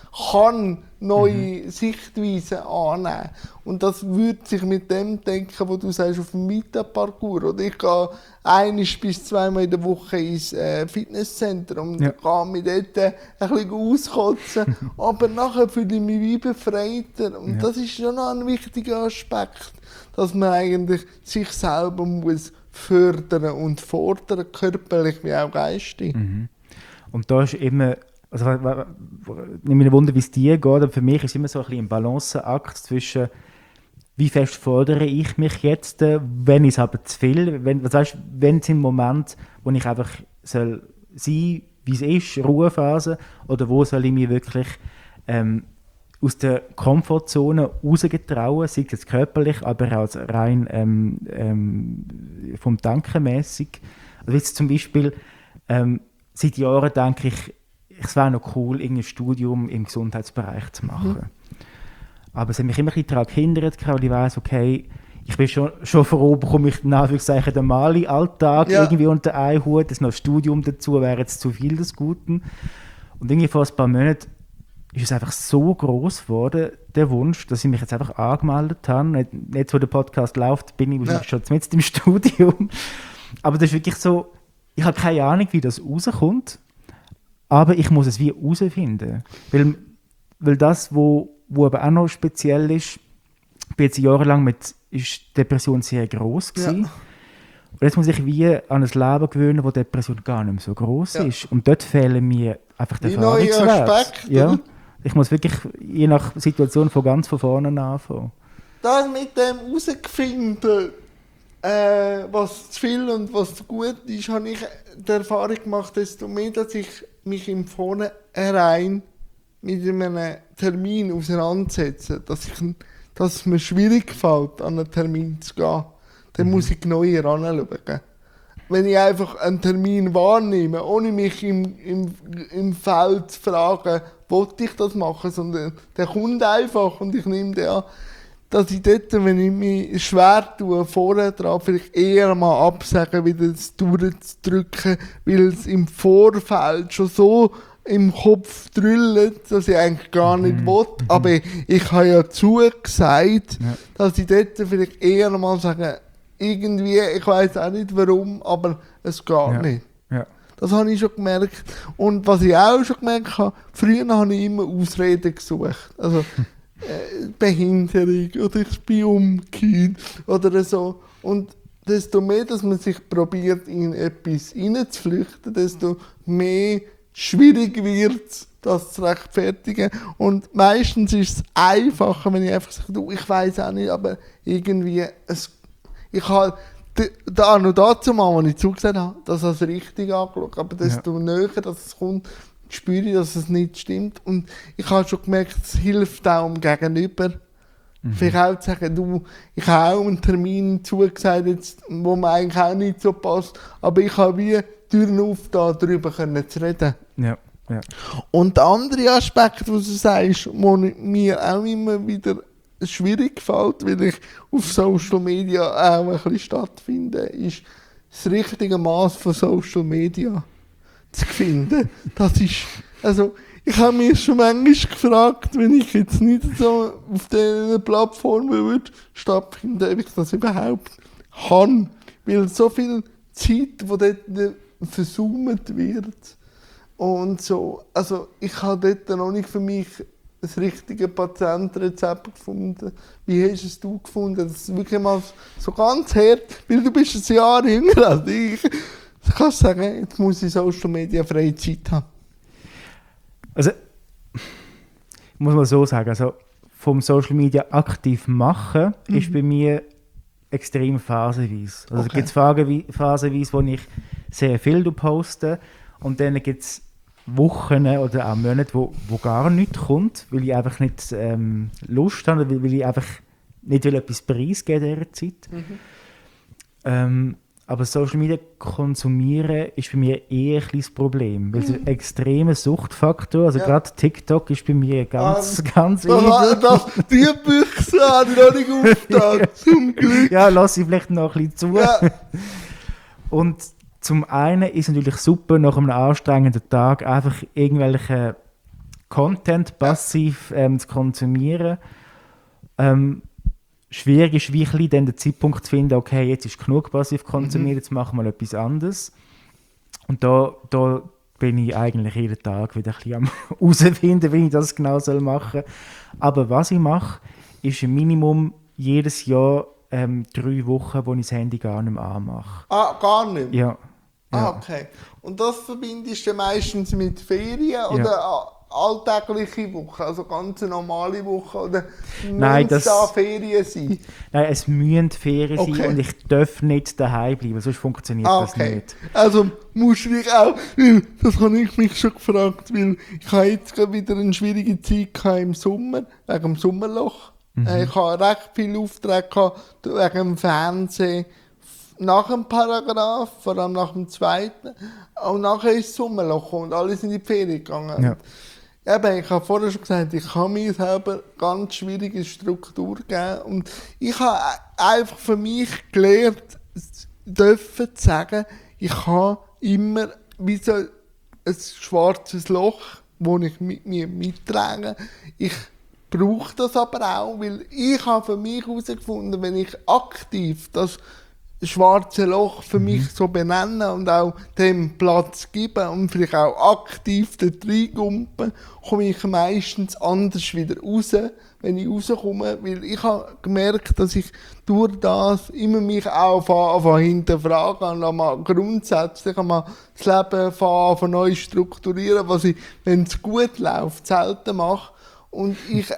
kann neue mhm. Sichtweisen annehmen. Und das würde sich mit dem denken, was du sagst, auf dem Vita-Parcours. Oder ich gehe ein bis zweimal in der Woche ins äh, Fitnesszentrum und Ja. gehe mich dort äh, ein bisschen auskotzen. Aber nachher fühle ich mich wie befreiter. Und Ja. das ist schon noch ein wichtiger Aspekt, dass man eigentlich sich selber muss fördern und fordern, körperlich wie auch geistig. Mhm. Und da ist immer, also wa- wa- wa- ich mich wunder, wie es dir geht, aber für mich ist immer so ein bisschen ein Balanceakt zwischen, wie fest fordere ich mich jetzt, äh, wenn ich es aber zu viel, wenn, was weißt, wenn es im Moment, wo ich einfach soll sein, wie es ist, Ruhephase, oder wo soll ich mich wirklich ähm, aus der Komfortzone rausgetrauen, sei es jetzt körperlich, aber auch rein ähm, ähm, vom Denken mässig. Also jetzt zum Beispiel, ähm, seit Jahren denke ich, es wäre noch cool, irgendein Studium im Gesundheitsbereich zu machen. Mhm. Aber es hat mich immer ein bisschen daran gehindert, weil ich weiss, okay, ich bin schon, schon froh, bekomme ich in Anführungszeichen den Mali-Alltag Ja. irgendwie unter einen Hut, das noch ein Studium dazu wäre jetzt zu viel des Guten. Und irgendwie vor ein paar Monaten ist es einfach so groß geworden, der Wunsch, dass ich mich jetzt einfach angemeldet habe. Jetzt, wo der Podcast läuft, bin ich wahrscheinlich ja. schon mit im Studium. Aber das ist wirklich so, ich habe keine Ahnung, wie das rauskommt, aber ich muss es wie herausfinden. Weil, weil das, wo, wo aber auch noch speziell ist, ich bin jetzt jahrelang mit ist Depression sehr gross gewesen. Ja. Und jetzt muss ich wie an ein Leben gewöhnen, wo Depression gar nicht mehr so gross ja. ist. Und dort fehlen mir einfach die Erfahrungswerte. Ja. Ich muss wirklich je nach Situation von ganz von vorne anfangen. Das mit dem herausfinden, äh, was zu viel und was zu gut ist, habe ich die Erfahrung gemacht, desto mehr, dass ich mich im Vornherein mit einem Termin auseinandersetze, dass, ich, dass es mir schwierig fällt, an einen Termin zu gehen. Dann mhm. muss ich neu heranschauen. Wenn ich einfach einen Termin wahrnehme, ohne mich im, im, im Feld zu fragen, wollte ich das machen, sondern der kommt einfach und ich nehme den an, dass ich dort, wenn ich mich schwer tue, vorher dran vielleicht eher mal absagen, wieder das durchzudrücken, weil es im Vorfeld schon so im Kopf drüllt, dass ich eigentlich gar nicht mhm. will. Aber ich, ich habe ja zugesagt, ja. dass ich dort vielleicht eher mal sage, irgendwie, ich weiß auch nicht warum, aber es geht ja. nicht. Ja. Das habe ich schon gemerkt. Und was ich auch schon gemerkt habe, früher habe ich immer Ausreden gesucht. Also äh, Behinderung oder ich bin umgekehrt oder so. Und desto mehr, dass man sich probiert, in etwas hineinzuflüchten, desto mehr schwierig wird es, das zu rechtfertigen. Und meistens ist es einfacher, wenn ich einfach sage, du, ich weiß auch nicht, aber irgendwie, es, ich habe da noch dazu mal, als ich zugesehen habe, dass es richtig angeschaut, aber desto ja. näher, dass es kommt, spüre ich, dass es nicht stimmt. Und ich habe schon gemerkt, es hilft auch dem Gegenüber. Mhm. Vielleicht auch zu sagen, du, ich habe auch einen Termin zugesagt, jetzt, wo mir eigentlich auch nicht so passt, aber ich habe wie Türen aufgetan, darüber können zu reden. Ja, ja. Und der andere Aspekt, was du sagst, wo mir auch immer wieder schwierig gefällt, weil ich auf Social Media auch ein bisschen stattfinde, ist das richtige Maß von Social Media zu finden. Das ist, also ich habe mich schon manchmal gefragt, wenn ich jetzt nicht so auf diesen Plattformen würde stattfinden, ob ich das überhaupt kann, weil so viel Zeit, die dort versäumt wird und so, also ich habe dort noch nicht für mich das richtige Patientenrezept gefunden. Wie hast es du gefunden? Das ist wirklich mal so ganz hart, weil du bist ein Jahr jünger als ich. Du kannst sagen, jetzt muss ich Social Media freie Zeit haben. Also, muss man so sagen, also vom Social Media aktiv machen, mhm. ist bei mir extrem phasenweise. Also okay. gibt es phasenweise, wo ich sehr viel poste und dann gibt es Wochen oder auch Monate, wo, wo gar nichts kommt, weil ich einfach nicht ähm, Lust habe, weil, weil ich einfach nicht will etwas preisgeben in dieser Zeit. Mhm. Ähm, aber Social Media konsumieren ist bei mir eher ein kleines Problem, weil es mhm. ein extremer Suchtfaktor, also ja. gerade TikTok ist bei mir ganz, um, ganz übel. Das, die Büchse habe ich noch nicht aufgetan, ja. zum Glück. Ja, lass ich vielleicht noch ein bisschen zu. Ja. Und zum einen ist es natürlich super, nach einem anstrengenden Tag einfach irgendwelchen Content passiv ähm, zu konsumieren. Ähm, schwierig ist wirklich dann den Zeitpunkt zu finden, okay, jetzt ist genug passiv konsumiert, mhm. jetzt machen wir etwas anderes. Und da, da bin ich eigentlich jeden Tag wieder ein bisschen am herausfinden, wie ich das genau machen soll. Aber was ich mache, ist ein Minimum jedes Jahr ähm, drei Wochen, wo ich das Handy gar nicht mehr anmache. Ah, gar nicht mehr? Ja. Ah, ja. okay. Und das verbindest du meistens mit Ferien oder ja. alltägliche Woche, also ganz normale Woche, oder Nein, das, da Ferien sein? Nein, es müssen Ferien okay. sein und ich darf nicht daheim bleiben, sonst funktioniert ah, das okay. nicht. Also musst du dich auch, weil das habe ich mich schon gefragt, weil ich habe jetzt gerade wieder eine schwierige Zeit gehabt im Sommer, wegen dem Sommerloch. Mhm. Ich habe recht viele Aufträge gehabt, wegen dem Fernsehen, nach dem Paragraph, vor allem nach dem zweiten, und nachher ist das Sommerloch und alle sind in die Ferien gegangen. Ja. Eben, ich habe vorher schon gesagt, ich habe mir selber ganz schwierige Struktur gegeben und ich habe einfach für mich gelernt, dürfen zu sagen, ich habe immer wie so ein schwarzes Loch, das ich mit mir mittrage. Ich brauche das aber auch, weil ich habe für mich herausgefunden, wenn ich aktiv das schwarze Loch für mich mhm. so benennen und auch dem Platz geben und vielleicht auch aktiv dort reingumpen, komme ich meistens anders wieder raus, wenn ich rauskomme, weil ich habe gemerkt, dass ich durch das immer mich auch anfange hinterfragen und mal grundsätzlich einmal das Leben von neu strukturieren, was ich, wenn es gut läuft, selten mache. Und ich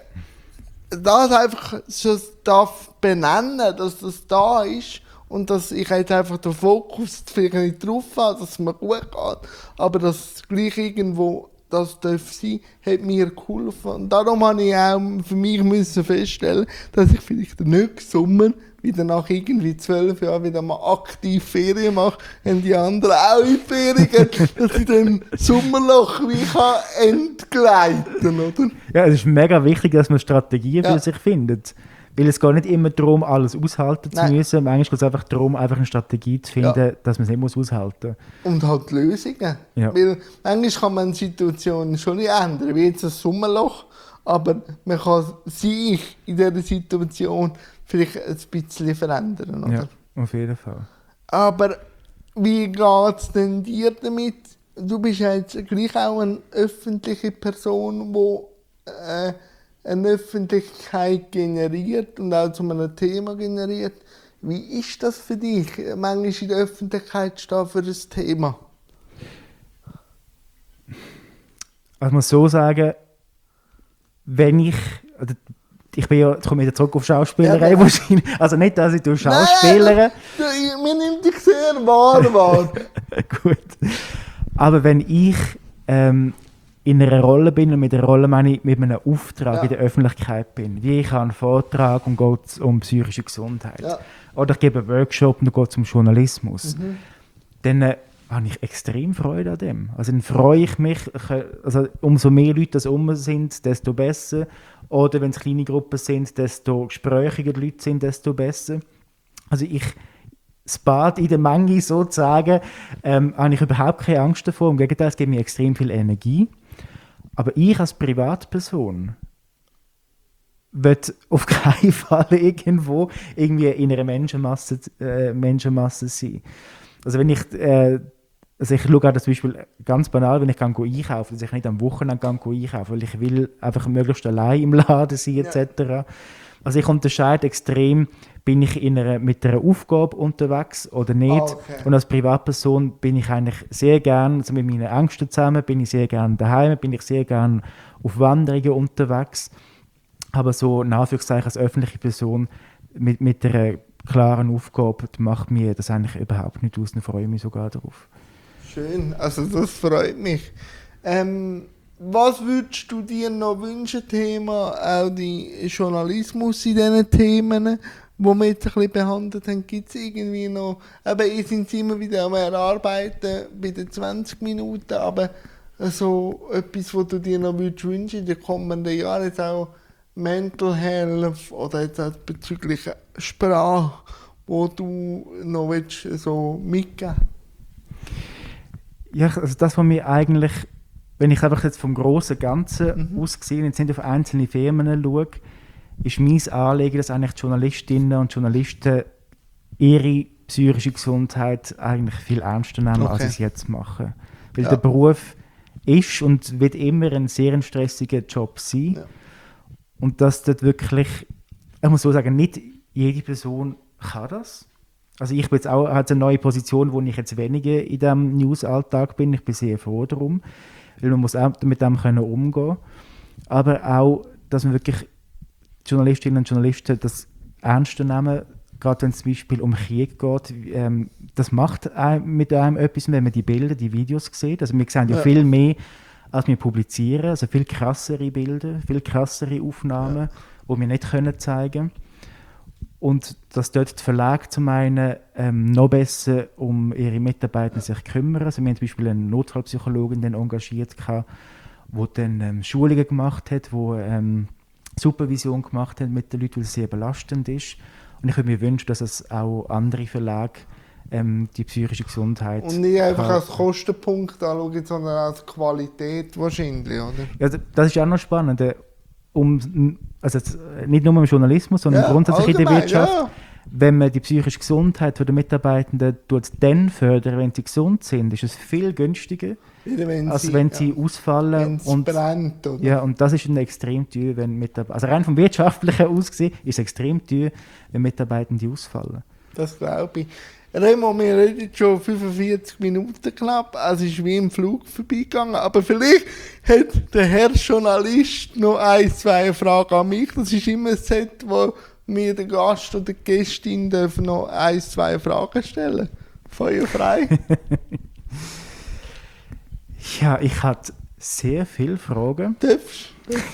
das einfach so darf benennen, dass das da ist, und dass ich jetzt einfach den Fokus vielleicht nicht drauf habe, dass es mir gut geht, aber dass es gleich irgendwo das darf sein, hat mir geholfen. Und darum habe ich auch für mich müssen feststellen, dass ich vielleicht den nächsten Sommer wieder nach irgendwie zwölf Jahren wieder mal aktiv Ferien mache, und die anderen auch in Ferien gehen, dass ich dann Sommerloch wie kann entgleiten, oder? Ja, es ist mega wichtig, dass man Strategien ja. für sich findet. Weil es geht nicht immer darum, alles aushalten zu Nein. müssen. Manchmal geht es einfach darum, einfach eine Strategie zu finden, ja. dass man es nicht muss aushalten muss. Und halt Lösungen. Ja. Weil manchmal kann man die Situation schon nicht ändern, wie jetzt das Sommerloch. Aber man kann sich in dieser Situation vielleicht ein bisschen verändern. Oder? Ja, auf jeden Fall. Aber wie geht es denn dir damit? Du bist ja jetzt gleich auch eine öffentliche Person, die äh, eine Öffentlichkeit generiert und auch zu einem Thema generiert. Wie ist das für dich, manchmal in der Öffentlichkeit stehen für ein Thema? Also ich muss so sagen, wenn ich, also ich bin ja, jetzt komme ich wieder zurück auf Schauspielerei Ja, wahrscheinlich, also nicht, dass ich durch Schauspielere. Nein, mir nimmt dich sehr wahr, wahr. Gut. Aber wenn ich ähm, in einer Rolle bin, und mit einer Rolle meine ich mit einem Auftrag Ja. in der Öffentlichkeit bin, wie ich habe einen Vortrag und geht es um psychische Gesundheit, Ja. oder ich gebe einen Workshop und da geht es um Journalismus, Mhm. dann äh, habe ich extrem Freude an dem. Also dann freue ich mich, ich, äh, also umso mehr Leute das um sind, desto besser. Oder wenn es kleine Gruppen sind, desto gesprächiger die Leute sind, desto besser. Also ich, das Bad in der Menge sozusagen, ähm, habe ich überhaupt keine Angst davor. Im Gegenteil, es gibt mir extrem viel Energie. Aber ich als Privatperson will auf keinen Fall irgendwo irgendwie in einer Menschenmasse, äh, Menschenmasse sein. Also wenn ich, äh, also ich schaue auch das Beispiel ganz banal, wenn ich gehe einkaufen, dass ich nicht am Wochenende gehe einkaufen, weil ich will einfach möglichst allein im Laden sein et cetera. Also ich unterscheide extrem, bin ich in einer, mit einer Aufgabe unterwegs oder nicht. Ah, okay. Und als Privatperson bin ich eigentlich sehr gern, also mit meinen Ängsten zusammen, bin ich sehr gern daheim, bin ich sehr gern auf Wanderungen unterwegs. Aber so in Anführungszeichen als öffentliche Person mit, mit einer klaren Aufgabe macht mir das eigentlich überhaupt nicht aus, dann freue ich mich sogar darauf. Schön, also das freut mich. Ähm, was würdest du dir noch wünschen, Thema auch die Journalismus in diesen Themen, die wir jetzt ein bisschen behandelt haben? Gibt es irgendwie noch, eben, ihr seid immer wieder am Erarbeiten bei den zwanzig Minuten, aber so etwas, was du dir noch würdest wünschen in den kommenden Jahren, jetzt auch Mental Health oder jetzt auch bezüglich Sprache, wo du noch willst, so mitgeben willst? Ja, also das, was mir eigentlich, wenn ich einfach jetzt vom grossen Ganzen Mhm. aus gesehen, jetzt nicht auf einzelne Firmen schaue, ist mein Anliegen, dass eigentlich die Journalistinnen und Journalisten ihre psychische Gesundheit eigentlich viel ernster nehmen, Okay. als sie es jetzt machen. Weil Ja. der Beruf ist und wird immer ein sehr stressiger Job sein. Ja. Und dass dort wirklich, ich muss so sagen, nicht jede Person kann das. Also ich bin jetzt auch habe eine neue Position, wo ich jetzt weniger in diesem News-Alltag bin. Ich bin sehr froh darum, weil man muss auch mit dem können umgehen. Aber auch, dass man wirklich Journalistinnen und Journalisten das ernster nehmen, gerade wenn es zum Beispiel um Krieg geht. Ähm, das macht einem, mit einem etwas, wenn man die Bilder, die Videos sieht. Also wir sehen ja, Ja. viel mehr, als wir publizieren. Also viel krassere Bilder, viel krassere Aufnahmen, die wir nicht können zeigen können. Und dass dort die Verlage zum einen ähm, noch besser um ihre Mitarbeiter sich kümmern. Also wir haben zum Beispiel eine Notfallpsychologin dann engagiert, die dann ähm, Schulungen gemacht hat, die ähm, Supervision gemacht hat mit den Leuten, weil es sehr belastend ist. Und ich würde mir wünschen, dass es auch andere Verlage ähm, die psychische Gesundheit... Und nicht einfach kann- als Kostenpunkt anschauen, sondern als Qualität wahrscheinlich, oder? Ja, das ist auch noch spannend. äh, Um, also jetzt, äh, nicht nur im Journalismus, sondern Ja, grundsätzlich in der allgemein, Wirtschaft. ja. Wenn man die psychische Gesundheit der Mitarbeitenden tut, dann fördern, wenn sie gesund sind, ist es viel günstiger, Wieder wenn als sie, wenn ja, sie ausfallen. wenn's Und, brennt, oder? ja, und das ist dann extrem teuer, wenn Mitarbeiter, also rein vom Wirtschaftlichen aus gesehen, ist es extrem teuer, wenn Mitarbeitende ausfallen. Das glaube ich. Remo, wir reden schon fünfundvierzig Minuten knapp, also es ist wie im Flug vorbeigegangen, aber vielleicht hat der Herr Journalist noch ein, zwei Fragen an mich. Das ist immer ein Set, wo mir der Gast oder die Gästin dürfen noch ein, zwei Fragen stellen. Feuer frei. Ja, ich hatte sehr viele Fragen. Darfst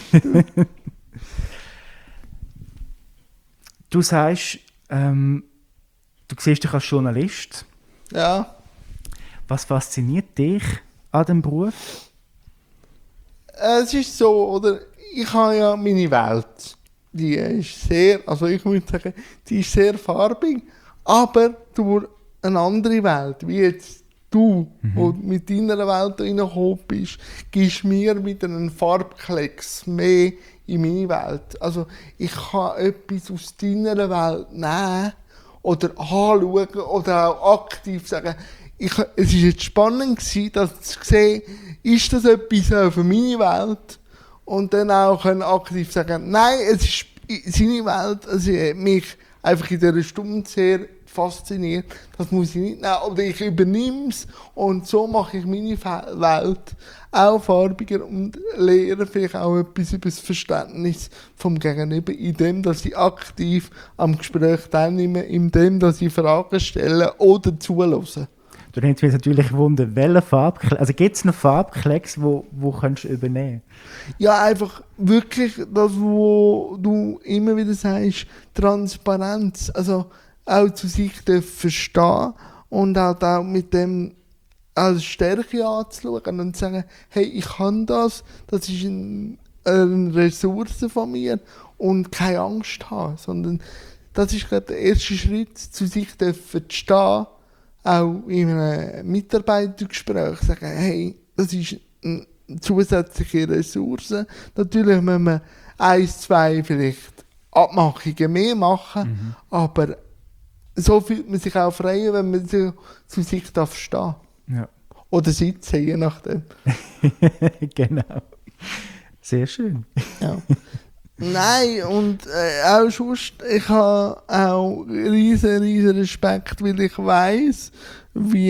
Du sagst, ähm, du siehst dich als Journalist. Ja. Was fasziniert dich an dem Beruf? Es ist so, oder? Ich habe ja meine Welt. Die ist sehr, also ich würde sagen, die ist sehr farbig, aber durch eine andere Welt, wie jetzt du, mhm. wo mit deiner Welt reingekommen bist, gibst mir wieder einen Farbklecks mehr in meine Welt. Also ich kann etwas aus deiner Welt nehmen oder anschauen oder auch aktiv sagen, ich, es war jetzt spannend gewesen, das zu sehen, ist das etwas auch für meine Welt? Und dann auch können aktiv sagen, nein, es ist seine Welt, also er hat mich einfach in dieser Stunde sehr fasziniert, das muss ich nicht nehmen. Oder ich übernehme es und so mache ich meine Fe- Welt auch farbiger und lehre vielleicht auch etwas über das Verständnis vom Gegenüber, indem dass ich aktiv am Gespräch teilnehme, indem dass ich Fragen stelle oder zuhöre. Du nimmst mich natürlich Wunder, welche Farbklecks, also gibt es noch Farbklecks, wo, wo kannst du übernehmen? Ja, einfach wirklich das, wo du immer wieder sagst, Transparenz, also auch zu sich verstehen und halt auch mit dem als Stärke anzuschauen und zu sagen, hey, ich kann das, das ist ein, eine Ressource von mir und keine Angst haben, sondern das ist gerade der erste Schritt, zu sich zu stehen, auch in einem Mitarbeitergespräch sagen, hey, das ist eine zusätzliche Ressource. Natürlich müssen wir eins, zwei vielleicht Abmachungen mehr machen, mhm. aber so fühlt man sich auch frei, wenn man so zu sich darf stehen. Ja. Oder sitzen, je nachdem. Genau. Sehr schön. Ja. Nein, und äh, auch sonst, ich habe auch riesen, riesen Respekt, weil ich weiss, wie,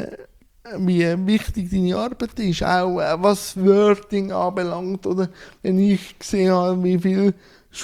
wie wichtig deine Arbeit ist. Auch äh, was Wording anbelangt. Oder wenn ich gesehen habe, wie viele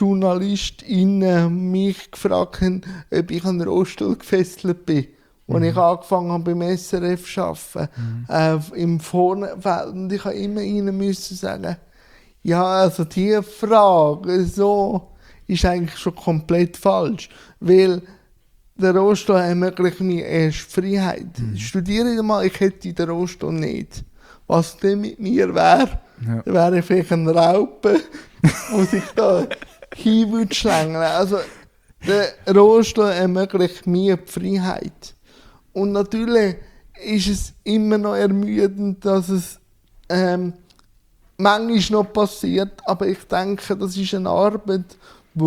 JournalistInnen mich gefragt haben, ob ich an den Rollstuhl gefesselt bin. Als mhm. ich angefangen habe beim S R F zu arbeiten, mhm. äh, im Vornfeld. Und ich habe immer ihnen müssen sagen, ja, also diese Frage so ist eigentlich schon komplett falsch. Weil der Rollstuhl ermöglicht mir erst Freiheit. Mhm. Studiere ich mal, ich hätte den Rollstuhl nicht. Was denn mit mir wäre, ja. wäre ich vielleicht ein Raupe, wo sich da hin würde schlängeln. Also der Rollstuhl ermöglicht mir die Freiheit. Und natürlich ist es immer noch ermüdend, dass es ähm, manchmal noch passiert, aber ich denke, das ist eine Arbeit, die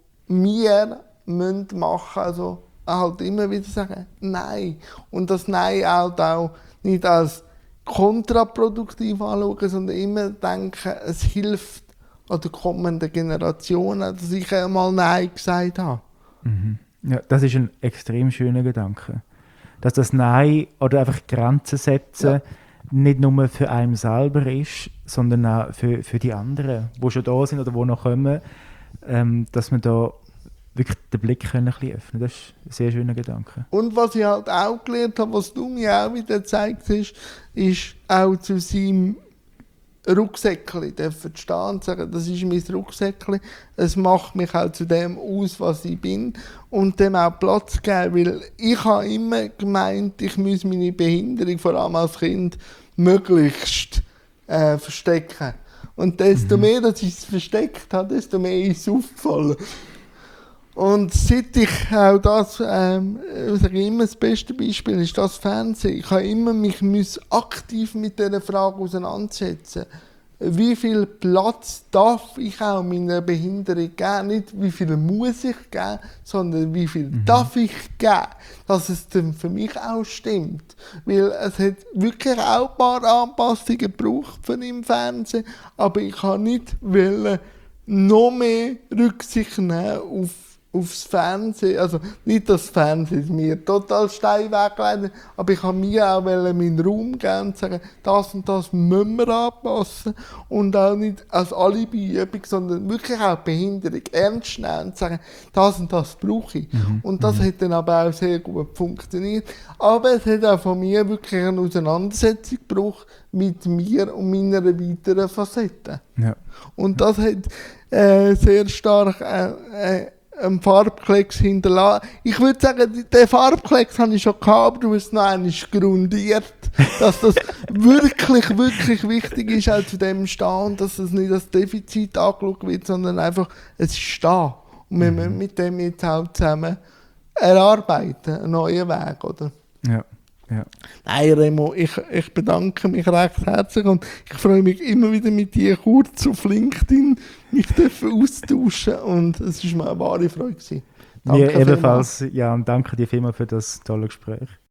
wir machen müssen. Also halt immer wieder sagen, nein. Und das Nein halt auch nicht als kontraproduktiv anschauen, sondern immer denken, es hilft an den kommenden Generationen, dass ich einmal Nein gesagt habe. Mhm. Ja, das ist ein extrem schöner Gedanke. Dass das Nein oder einfach Grenzen setzen ja. nicht nur für einen selber ist, sondern auch für, für die anderen, die schon da sind oder die noch kommen, ähm, dass man da wirklich den Blick können ein bisschen öffnen. Das ist ein sehr schöner Gedanke. Und was ich halt auch gelernt habe, was du mir auch wieder gezeigt hast, ist auch zu seinem Rucksäckchen dürfen stehen und sagen, das ist mein Rucksäckchen, es macht mich auch zu dem aus, was ich bin und dem auch Platz geben, weil ich habe immer gemeint, ich muss meine Behinderung, vor allem als Kind, möglichst äh, verstecken. Und desto mhm. mehr, dass ich es versteckt habe, desto mehr ist es aufgefallen. Und seit ich auch das, ähm, ich sage immer, das beste Beispiel ist das Fernsehen. Ich habe immer mich müssen aktiv mit dieser Frage auseinandersetzen. Wie viel Platz darf ich auch meiner Behinderung geben? Nicht wie viel muss ich geben, sondern wie viel mhm. darf ich geben, dass es dann für mich auch stimmt. Weil es hat wirklich auch ein paar Anpassungen gebraucht von im Fernsehen, aber ich habe nicht wollen, noch mehr Rücksicht nehmen auf aufs Fernsehen, also nicht das Fernsehen mir total steil wegleiten, aber ich habe mir auch meinen Raum geben und sagen, das und das müssen wir anpassen und auch nicht als Alibi-Übung, sondern wirklich auch Behinderung ernst nehmen und sagen, das und das brauche ich. Mhm. Und das mhm. hat dann aber auch sehr gut funktioniert. Aber es hat auch von mir wirklich eine Auseinandersetzung gebraucht mit mir und meiner weiteren Facette. Ja. Und das hat äh, sehr stark äh, äh, einen Farbklecks hinterlassen. Ich würde sagen, den Farbklecks habe ich schon gehabt, aber du hast noch einmal grundiert, dass das wirklich, wirklich wichtig ist, auch zu dem stehen, dass es nicht als Defizit angeschaut wird, sondern einfach, es ist da. Und wir mhm. müssen mit dem jetzt auch zusammen erarbeiten, einen neuen Weg, oder? Ja. Ja. Nein, Remo, ich, ich bedanke mich recht herzlich und ich freue mich immer wieder mit dir kurz auf LinkedIn mich austauschen und es war mir eine wahre Freude gewesen. Mir ebenfalls, ja, und danke dir vielmals für das tolle Gespräch.